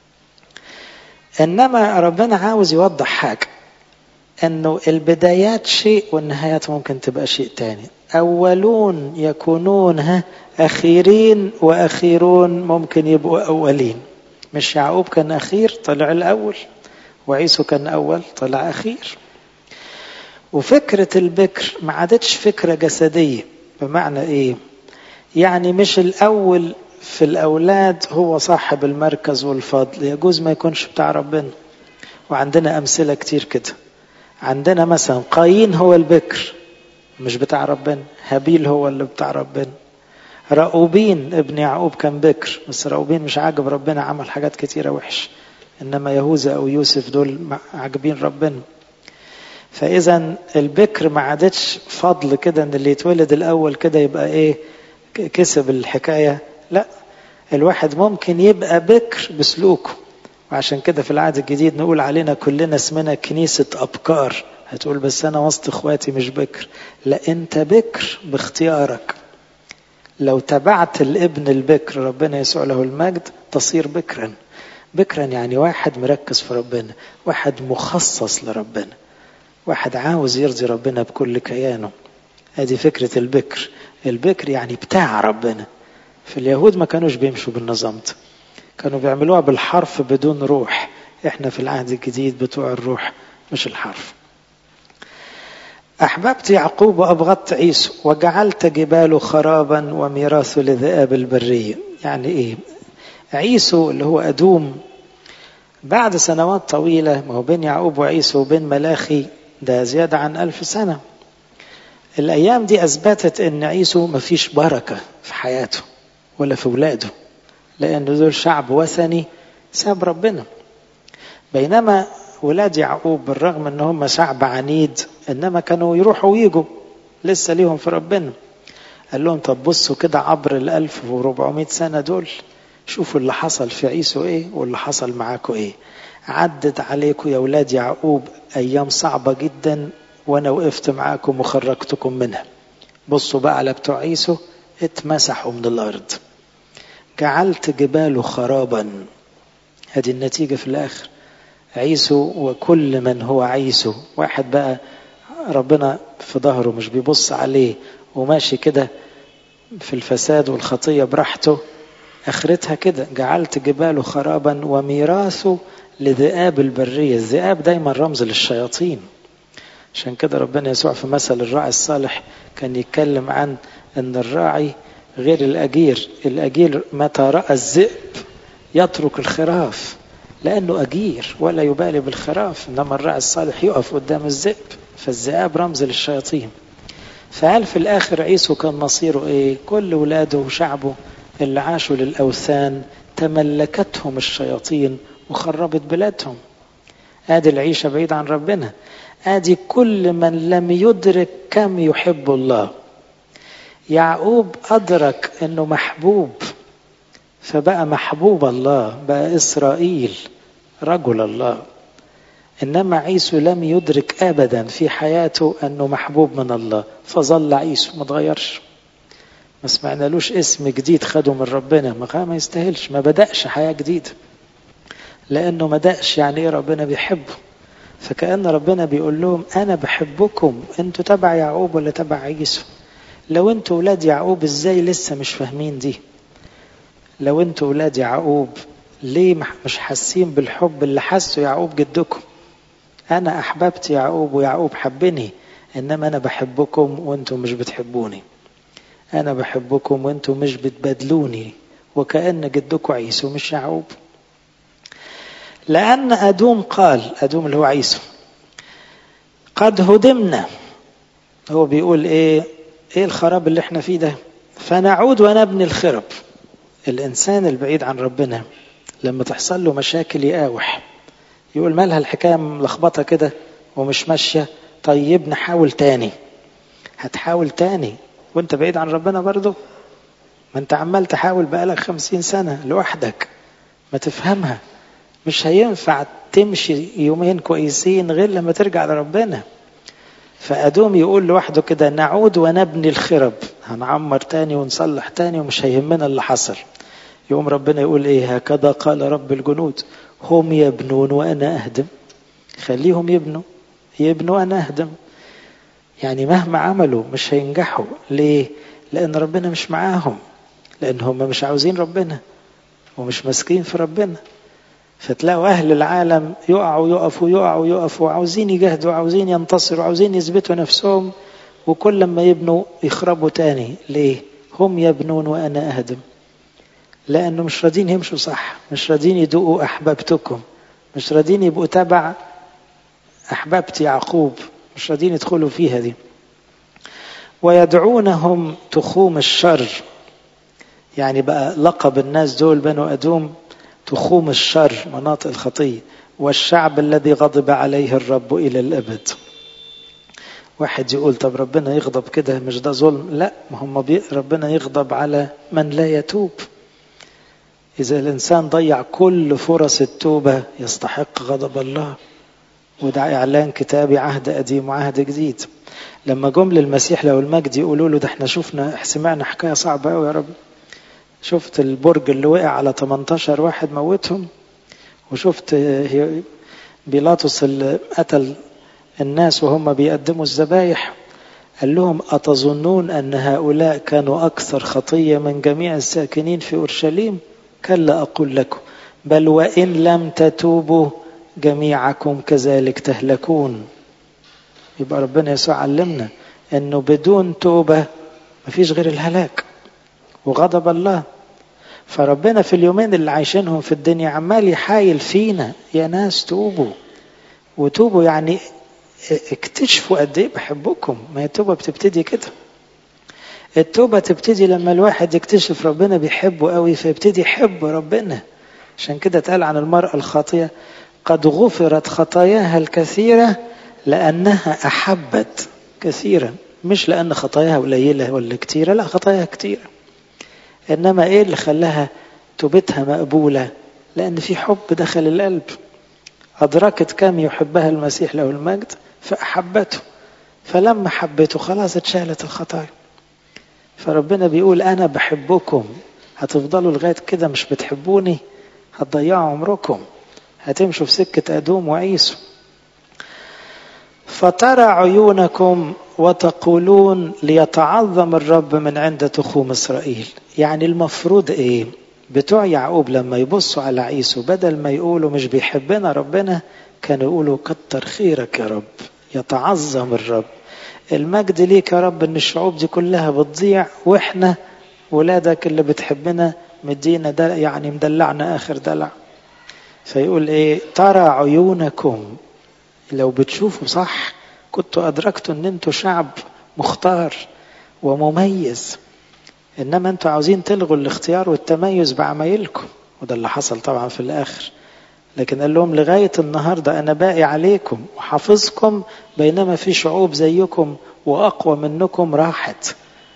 إنما ربنا عاوز يوضح حاجة، أنه البدايات شيء والنهايات ممكن تبقى شيء تاني. أولون يكونون أخيرين، وأخيرون ممكن يبقوا أولين. مش يعقوب كان أخير طلع الأول، وعيسو كان أول طلع أخير. وفكرة البكر ما عادتش فكرة جسدية. بمعنى إيه؟ يعني مش الأول في الأولاد هو صاحب المركز والفضل، يجوز ما يكونش بتاع ربنا. وعندنا أمثلة كتير كده. عندنا مثلا قايين هو البكر مش بتاع ربنا، هابيل هو اللي بتاع ربنا. راؤوبين ابن يعقوب كان بكر، بس راؤوبين مش عاجب ربنا، عمل حاجات كتيرة وحش. إنما يهوذا أو يوسف دول عاجبين ربنا. فإذا البكر ما عادتش فضل كده ان اللي يتولد الأول كده يبقى إيه كسب الحكاية. لا، الواحد ممكن يبقى بكر بسلوكه. وعشان كده في العهد الجديد نقول علينا كلنا اسمنا كنيسة أبكار. هتقول بس أنا وسط إخواتي مش بكر. لا، أنت بكر باختيارك. لو تبعت الابن البكر ربنا يسوع له المجد تصير بكرا. بكرا يعني واحد مركز في ربنا، واحد مخصص لربنا، واحد عاوز يرضي ربنا بكل كيانه. هذه فكرة البكر. البكر يعني بتاع ربنا. في اليهود ما كانوش بيمشوا بالنظام ده، كانوا بيعملوها بالحرف بدون روح. احنا في العهد الجديد بتوع الروح مش الحرف. أحببت يعقوب وأبغضت عيسو، وجعلت جباله خرابا وميراثه لذئاب البرية. يعني إيه؟ عيسو اللي هو أدوم بعد سنوات طويلة، ما هو بين يعقوب وعيسو وبين ملاخي ده زيادة عن 1000 سنة. الأيام دي أثبتت أن عيسو مفيش بركة في حياته ولا في ولاده، لأن دول شعب وثني ساب ربنا. بينما ولاد يعقوب بالرغم أن هم شعب عنيد، إنما كانوا يروحوا ويجوا لسه ليهم في ربنا. قال لهم طب بصوا كده عبر 1400 سنة دول، شوفوا اللي حصل في عيسو إيه واللي حصل معاكم إيه. عدت عليكم يا ولاد يعقوب أيام صعبة جدا، وأنا وقفت معاكم وخرجتكم منها. بصوا بقى على بتوع عيسو، اتمسحوا من الأرض. جعلت جباله خرابا. هذه النتيجة في الآخر. عيسو وكل من هو عيسو، واحد بقى ربنا في ظهره مش بيبص عليه وماشي كده في الفساد والخطية براحته، آخرتها كده. جعلت جباله خرابا وميراثه لذئاب البرية. الذئاب دايما رمز للشياطين. عشان كده ربنا يسوع في مثل الراعي الصالح كان يتكلم عن أن الراعي غير الأجير. الأجير متى رأى الذئب يترك الخراف لأنه أجير ولا يبالي بالخراف، إنما الراعي الصالح يقف قدام الذئب. فالذئاب رمز للشياطين. فقال في الآخر عيسو كان مصيره إيه؟ كل ولاده وشعبه اللي عاشوا للأوثان تملكتهم الشياطين وخربت بلادهم. آدي العيشة بعيد عن ربنا. آدي كل من لم يدرك كم يحب الله. يعقوب أدرك أنه محبوب فبقى محبوب الله، بقى إسرائيل رجل الله. إنما عيسو لم يدرك أبدا في حياته أنه محبوب من الله، فظل عيسو ما تغيرش، ما سمعنالوش اسم جديد خده من ربنا، ما يستاهلش، ما بدأش حياة جديدة، لأنه ما دقش يعني إيه ربنا بيحبه. فكأن ربنا بيقول لهم أنا بحبكم، أنتوا تبع يعقوب ولا تبع عيسو؟ لو أنتوا ولاد يعقوب إزاي لسه مش فاهمين دي؟ لو أنتوا ولاد يعقوب ليه مش حاسين بالحب اللي حسوا يعقوب جدكم؟ أنا أحببت يعقوب ويعقوب حبني، إنما أنا بحبكم وأنتوا مش بتحبوني، أنا بحبكم وأنتوا مش بتبادلوني، وكأن جدكم عيسو مش يعقوب. لأن أدوم قال، أدوم اللي هو عيسو، قد هدمنا، هو بيقول إيه الخراب اللي احنا فيه ده، فنعود ونبني الخرب. الإنسان البعيد عن ربنا لما تحصل له مشاكل يقاوح، يقول مالها الحكاية ملخبطة كده ومش ماشية، طيب نحاول تاني. هتحاول تاني وانت بعيد عن ربنا برضو؟ ما انت عمال تحاول بقالك 50 سنة لوحدك، ما تفهمها. مش هينفع تمشي يومين كويسين غير لما ترجع لربنا. فأدوم يقول لوحده كده نعود ونبني الخرب، هنعمر تاني ونصلح تاني ومش هيهمنا اللي حصل. يقوم ربنا يقول ايه؟ هكذا قال رب الجنود هم يبنون وأنا أهدم. خليهم يبنوا وأنا أهدم. يعني مهما عملوا مش هينجحوا. ليه؟ لأن ربنا مش معاهم، لأن هم مش عاوزين ربنا ومش ماسكين في ربنا. فتلاقوا أهل العالم يقفوا عاوزين يجاهدوا، عاوزين ينتصروا، عاوزين يثبتوا نفسهم، وكل لما يبنوا يخربوا تاني. ليه؟ هم يبنون وأنا أهدم. لأنه مش راضين يمشوا صح، مش راضين يدوقوا أحبابتكم، مش راضين يبقوا تبع أحبابت يعقوب، مش راضين يدخلوا فيها دي. ويدعونهم تخوم الشر، يعني بقى لقب الناس دول بنو أدوم تخوم الشر، مناطق الخطية، والشعب الذي غضب عليه الرب إلى الأبد. واحد يقول طب ربنا يغضب كده، مش ده ظلم؟ لا، ما هم ربنا يغضب على من لا يتوب. إذا الإنسان ضيع كل فرص التوبة يستحق غضب الله. وده إعلان كتابي عهد قديم وعهد جديد. لما جم للمسيح له المجد يقولوا له ده احنا سمعنا حكاية صعبة قوي يا رب، شفت البرج اللي وقع على 18 واحد موتهم، وشفت بيلاطس اللي قتل الناس وهم بيقدموا الذبايح. قال لهم أتظنون أن هؤلاء كانوا أكثر خطية من جميع الساكنين في أورشليم؟ كلا أقول لكم بل وإن لم تتوبوا جميعكم كذلك تهلكون. يبقى ربنا يسوع علمنا أنه بدون توبة مفيش غير الهلاك وغضب الله. فربنا في اليومين اللي عايشينهم في الدنيا عمال يحايل فينا، يا ناس توبوا وتوبوا، يعني اكتشفوا قد ايه بحبكم. ما التوبة بتبتدي كده. التوبة تبتدي لما الواحد يكتشف ربنا بيحبه قوي، فيبتدي يحب ربنا. عشان كده اتقال عن المرأة الخاطئة قد غفرت خطاياها الكثيرة لأنها أحبت كثيرا. مش لأن خطاياها قليلة ولا كتيرة، لا، خطاياها كتيرة. إنما إيه اللي خلاها توبتها مقبولة؟ لأن في حب دخل القلب. أدركت كم يحبها المسيح له المجد فأحبته، فلما حبته خلاص اتشالت الخطايا. فربنا بيقول أنا بحبكم، هتفضلوا لغاية كده مش بتحبوني؟ هتضيعوا عمركم، هتمشوا في سكة أدوم وعيسو. فترى عيونكم وتقولون ليتعظم الرب من عند تخوم إسرائيل. يعني المفروض إيه؟ بتوع يعقوب لما يبصوا على عيسو بدل ما يقولوا مش بيحبنا ربنا، كانوا يقولوا كتر خيرك يا رب، يتعظم الرب، المجد ليك يا رب ان الشعوب دي كلها بتضيع واحنا ولادك اللي بتحبنا مدينا ده، يعني مدلعنا آخر دلع. فيقول ايه؟ ترى عيونكم. لو بتشوفوا صح كنتوا أدركتوا ان انتوا شعب مختار ومميز، انما انتوا عاوزين تلغوا الاختيار والتميز بعمايلكم، وده اللي حصل طبعا في الآخر. لكن قال لهم لغاية النهاردة أنا باقي عليكم وحافظكم، بينما في شعوب زيكم وأقوى منكم راحت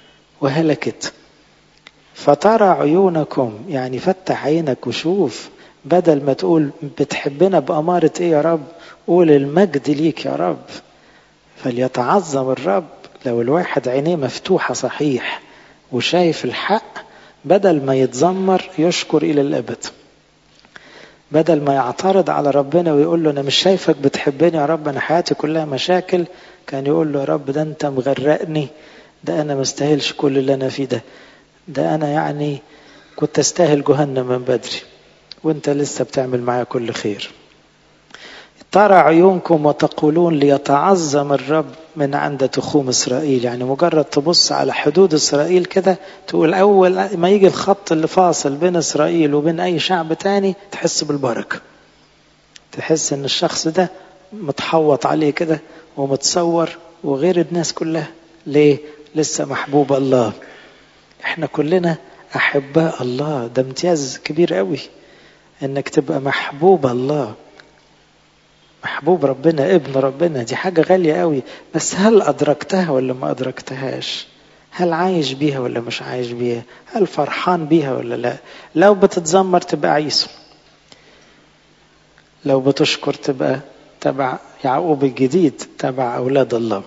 وهلكت. فترى عيونكم، يعني فتح عينك وشوف، بدل ما تقول بتحبنا بأمارة ايه يا رب، قول المجد ليك يا رب. فليتعظم الرب. لو الواحد عينيه مفتوحة صحيح وشايف الحق، بدل ما يتذمر يشكر إلى الأبد، بدل ما يعترض على ربنا ويقول له أنا مش شايفك بتحبني يا رب، أنا حياتي كلها مشاكل، كان يقول له يا رب ده أنت مغرقني، ده أنا مستاهلش كل اللي أنا فيه ده أنا يعني كنت استاهل جهنم من بدري، وأنت لسه بتعمل معايا كل خير. ترى عيونكم وتقولون ليتعظم الرب من عند تخوم إسرائيل. يعني مجرد تبص على حدود إسرائيل كده تقول أول ما يجي الخط اللي فاصل بين إسرائيل وبين أي شعب تاني تحس بالبركة، تحس إن الشخص ده متحوط عليه كده ومتصور وغير الناس كلها. ليه؟ لسه محبوب الله. احنا كلنا أحباء الله، ده امتياز كبير قوي إنك تبقى محبوب الله، محبوب ربنا، ابن ربنا، دي حاجة غالية قوي. بس هل أدركتها ولا ما أدركتهاش؟ هل عايش بيها ولا مش عايش بيها؟ هل فرحان بيها ولا لا؟ لو بتتذمر تبقى عيسو، لو بتشكر تبقى تبع يعقوب الجديد، تبع أولاد الله.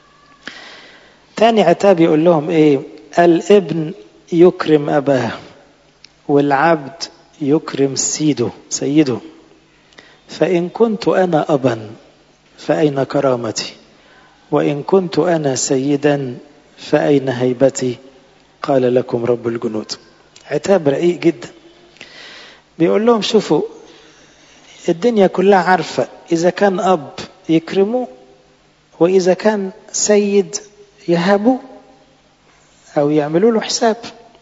تاني عتاب يقول لهم ايه؟ الابن يكرم أباه والعبد يكرم سيده. فإن كنت أنا أبا فأين كرامتي؟ وإن كنت أنا سيدا فأين هيبتي؟ قال لكم رب الجنود. عتاب رقيق جدا. بيقول لهم شوفوا، الدنيا كلها عارفة إذا كان أب يكرمه، وإذا كان سيد يهبه أو يعملوا له حساب.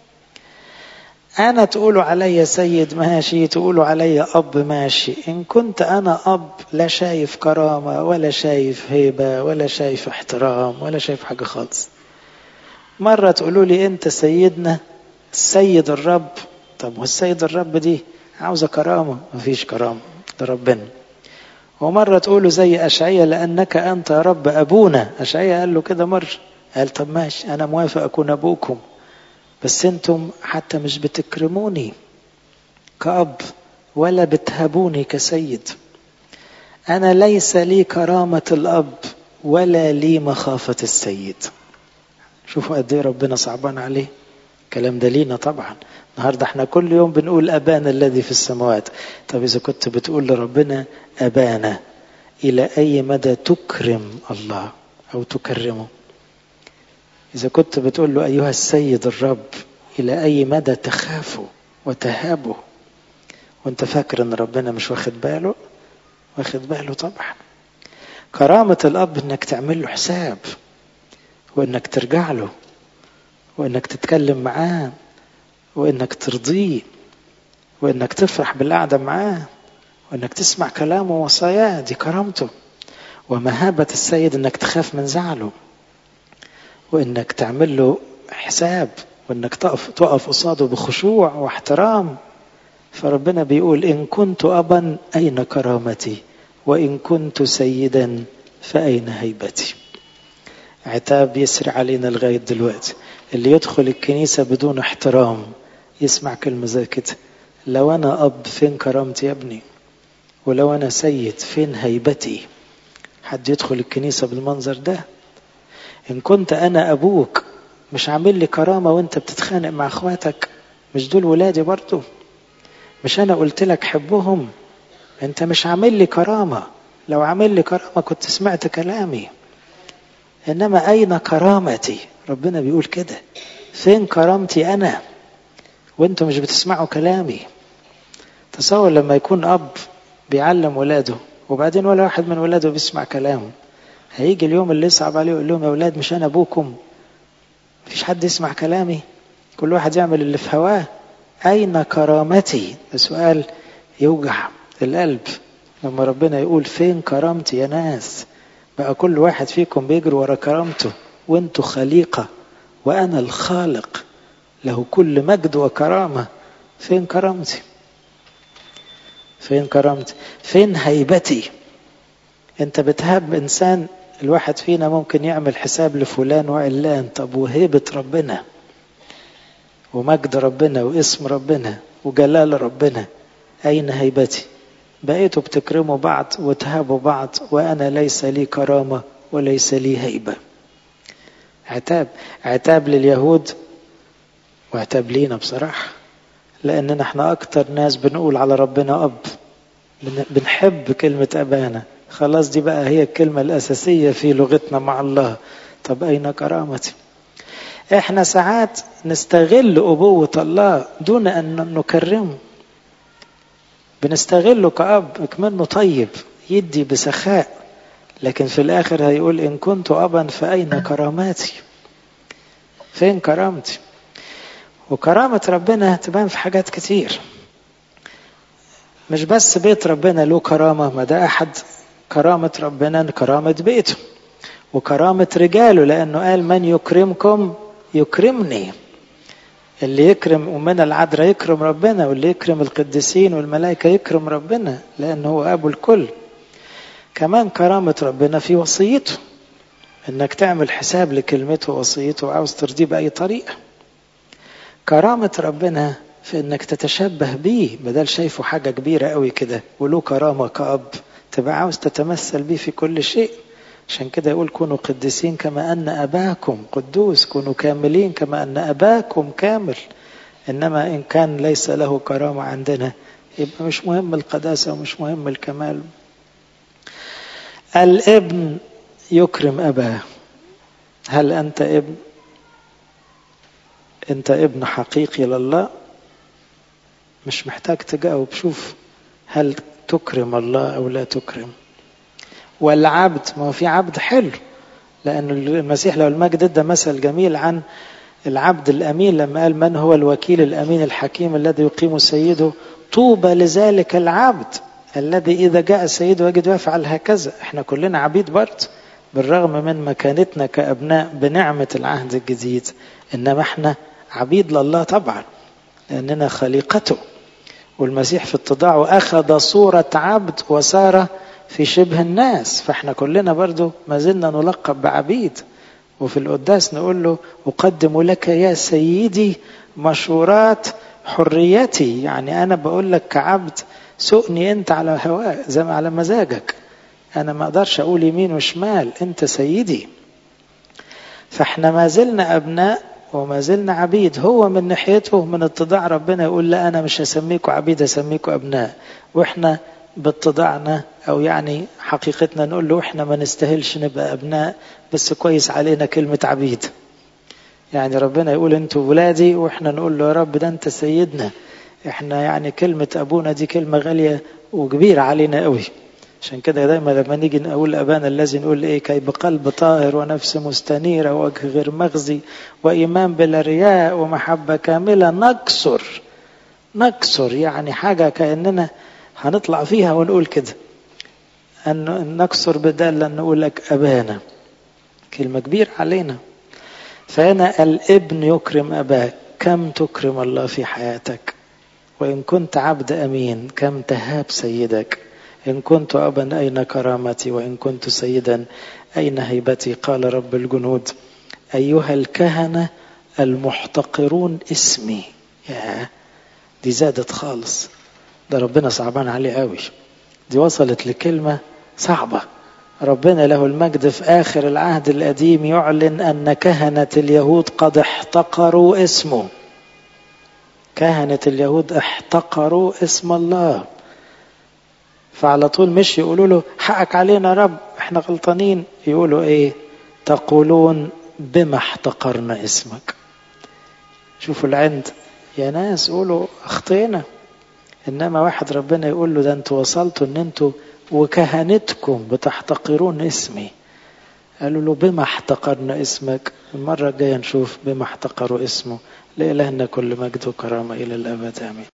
أنا تقولوا علي سيد ماشي، تقولوا علي أب ماشي، إن كنت أنا أب لا شايف كرامة ولا شايف هيبة ولا شايف احترام ولا شايف حاجة خالص. مرة تقولوا لي أنت سيدنا السيد الرب، طب والسيد الرب دي عاوزة كرامة؟ مفيش كرامة، ده ربنا. ومرة تقولوا زي أشعية لأنك أنت يا رب أبونا، أشعية قال له كده مرة، قال طب ماشي أنا موافق أكون أبوكم، بس أنتم حتى مش بتكرموني كأب ولا بتهبوني كسيد. أنا ليس لي كرامة الأب ولا لي مخافة السيد. شوفوا قد ايه ربنا صعبان عليه. الكلام ده لينا طبعا، النهارده احنا كل يوم بنقول أبانا الذي في السماوات. طب إذا كنت بتقول لربنا أبانا، إلى أي مدى تكرم الله أو تكرمه؟ إذا كنت بتقول له أيها السيد الرب، إلى أي مدى تخافه وتهابه؟ وانت فاكر ان ربنا مش واخد باله؟ واخد باله طبعا. كرامة الأب انك تعمل له حساب، وانك ترجع له، وانك تتكلم معاه، وانك ترضيه، وانك تفرح بالقعدة معاه، وانك تسمع كلامه ووصاياه، دي كرامته. ومهابة السيد انك تخاف من زعله، وانك تعمل له حساب، وانك تقف قصاده بخشوع واحترام. فربنا بيقول إن كنت أبا أين كرامتي؟ وإن كنت سيدا فأين هيبتي؟ عتاب يسرع علينا لغاية دلوقتي. اللي يدخل الكنيسة بدون احترام يسمع كلمة زي كده، لو أنا أب فين كرامتي يا ابني؟ ولو أنا سيد فين هيبتي؟ حد يدخل الكنيسة بالمنظر ده؟ إن كنت أنا أبوك مش عامل لي كرامة وانت بتتخانق مع اخواتك، مش دول ولادي برضو؟ مش أنا قلت لك حبهم؟ أنت مش عامل لي كرامة. لو عامل لي كرامة كنت سمعت كلامي. إنما أين كرامتي؟ ربنا بيقول كده، فين كرامتي أنا وأنتم مش بتسمعوا كلامي؟ تصور لما يكون أب بيعلم ولاده وبعدين ولا واحد من ولاده بيسمع كلامه، هيجي اليوم اللي يصعب عليه ويقول لهم يا ولاد مش أنا أبوكم؟ مفيش حد يسمع كلامي، كل واحد يعمل اللي في هواه. أين كرامتي؟ ده سؤال يوجع القلب لما ربنا يقول فين كرامتي يا ناس؟ بقى كل واحد فيكم بيجري ورا كرامته، وانتوا خليقة وأنا الخالق له كل مجد وكرامة. فين كرامتي؟ فين كرامتي؟ فين هيبتي؟ انت بتهاب إنسان، الواحد فينا ممكن يعمل حساب لفلان وعلان، طب وهيبة ربنا ومجد ربنا واسم ربنا وجلال ربنا، أين هيبتي؟ بقيتوا بتكرموا بعض وتهابوا بعض وأنا ليس لي كرامة وليس لي هيبة. عتاب لليهود وعتاب لينا بصراحة، لأننا احنا أكتر ناس بنقول على ربنا أب، بنحب كلمة أبانا، خلاص دي بقى هي الكلمة الأساسية في لغتنا مع الله. طب أين كرامتي؟ احنا ساعات نستغل أبوة الله دون أن نكرمه، بنستغله كأب كمنه طيب يدي بسخاء، لكن في الآخر هيقول إن كنت أبا فأين كراماتي؟ فين كرامتي؟ وكرامة ربنا تبان في حاجات كتير، مش بس بيت ربنا له كرامة، ما ده أحد كرامة ربنا كرامة بيته وكرامة رجاله، لأنه قال من يكرمكم يكرمني. اللي يكرم أمنا العذراء يكرم ربنا، واللي يكرم القديسين والملائكة يكرم ربنا، لأنه هو أبو الكل. كمان كرامة ربنا في وصيته، إنك تعمل حساب لكلمته ووصيته وعاوز ترضيه بأي طريقة. كرامة ربنا في إنك تتشبه بيه، بدل شايفه حاجة كبيرة قوي كده وله كرامة كأب، تبقى عاوز تتمثل بيه في كل شيء. عشان كده يقول كونوا قديسين كما أن أباكم قدوس، كونوا كاملين كما أن أباكم كامل. إنما إن كان ليس له كرامة عندنا يبقى مش مهم القداسة ومش مهم الكمال. الابن يكرم أباه. هل أنت ابن؟ أنت ابن حقيقي لله؟ مش محتاج تجاوب، شوف هل تكرم الله أو لا تكرم. والعبد، ما هو في عبد حلو، لأن المسيح له المجد ادى مثل جميل عن العبد الأمين لما قال من هو الوكيل الأمين الحكيم الذي يقيم سيده؟ طوبى لذلك العبد الذي إذا جاء سيده يجد يفعل هكذا. احنا كلنا عبيد برضه بالرغم من مكانتنا كأبناء بنعمة العهد الجديد، إنما احنا عبيد لله طبعا لأننا خليقته. والمسيح في اتضاعه أخذ صورة عبد وصار في شبه الناس، فاحنا كلنا برضو ما زلنا نلقب بعبيد. وفي القداس نقول له أقدم لك يا سيدي مشورات حريتي، يعني أنا بقول لك كعبد سؤني أنت على هواء زي ما على مزاجك، أنا ما أقدرش أقول يمين وشمال، أنت سيدي. فاحنا ما زلنا أبناء وما زلنا عبيد. هو من ناحيته من اتضاع ربنا يقول لا أنا مش هسميكوا عبيد هسميكوا أبناء، وإحنا باتضاعنا أو يعني حقيقتنا نقول له إحنا ما نستاهلش نبقى أبناء، بس كويس علينا كلمة عبيد. يعني ربنا يقول أنتوا ولادي وإحنا نقول له يا رب ده أنت سيدنا. إحنا يعني كلمة أبونا دي كلمة غالية وكبيرة علينا قوي. عشان كده دايما لما نيجي نقول أبانا الذي نقول إيه؟ كي بقلب طاهر ونفس مستنيرة ووجه غير مخزي وإيمان بلا رياء ومحبة كاملة نكسر يعني حاجة كأننا هنطلع فيها ونقول كده أن نكسر بدال أن نقول لك أبانا، كلمة كبيرة علينا. فهنا الابن يكرم أباك. كم تكرم الله في حياتك؟ وإن كنت عبد أمين كم تهاب سيدك؟ إن كنت أبا أين كرامتي؟ وإن كنت سيدا أين هيبتي؟ قال رب الجنود أيها الكهنة المحتقرون اسمي. دي زادت خالص، ده ربنا صعبان عليه قوي، دي وصلت لكلمة صعبة. ربنا له المجد في آخر العهد القديم يعلن أن كهنة اليهود قد احتقروا اسمه. كهنة اليهود احتقروا اسم الله، فعلى طول مش يقولوا له حقك علينا يا رب احنا غلطانين، يقولوا ايه؟ تقولون بما احتقرنا اسمك. شوفوا العند يا ناس، قولوا اخطينا. انما واحد ربنا يقول له ده انتوا وصلتوا ان انتوا وكهنتكم بتحتقرون اسمي. قالوا له بما احتقرنا اسمك. المرة الجاية نشوف بما احتقروا اسمه. لإلهنا كل مجد وكرامة إلى الأبد آمين.